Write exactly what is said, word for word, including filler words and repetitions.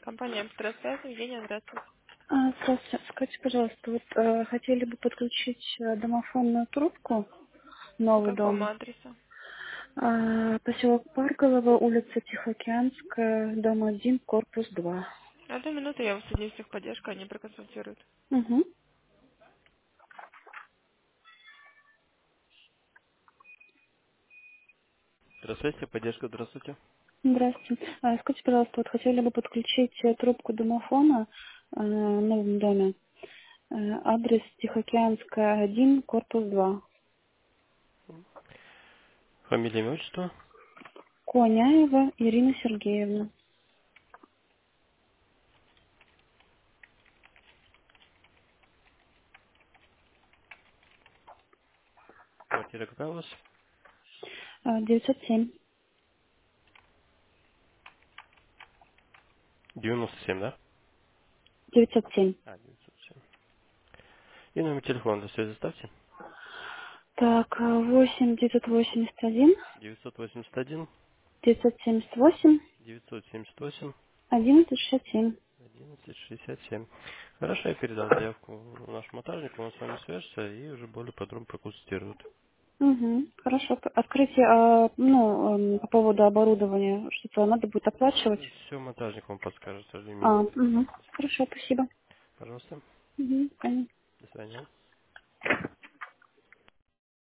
Компания «Экспресс-связь», Евгения, здравствуйте. А, Здравствуйте. Скажите, пожалуйста, вот э, хотели бы подключить э, домофонную трубку, По новый какому дом. адресу? А, поселок Парголово, улица Тихоокеанская, дом один, корпус два. Одну минуту, я вас соединю с техподдержкой, они проконсультируют. Угу. Здравствуйте, поддержка, здравствуйте. Здравствуйте. А, скажите, пожалуйста, вот хотели бы подключить э, трубку домофона э, в новом доме. Э, адрес Тихоокеанская, один, корпус два. Фамилия, имя, отчество, Коняева Ирина Сергеевна. квартира какая у вас? Э, девятьсот семь. девяносто семь, да? девятьсот семь. А, девятьсот семь. И номер телефона для связи ставьте. Так, э, восемь девятьсот восемьдесят один, девятьсот восемьдесят один, девятьсот семьдесят восемь. девятьсот семьдесят восемь, Одиннадцать шестьдесят семь. одиннадцать шестьдесят семь. Хорошо, я передам заявку нашему монтажнику, он с вами свяжется и уже более подробно проконсультирует. Угу. Хорошо. Открытие, а, ну, эм, по поводу оборудования, что-то надо будет оплачивать. Все монтажник вам подскажет, сразу А, имеет. угу. Хорошо, спасибо. Пожалуйста, Угу. Понятно. до свидания.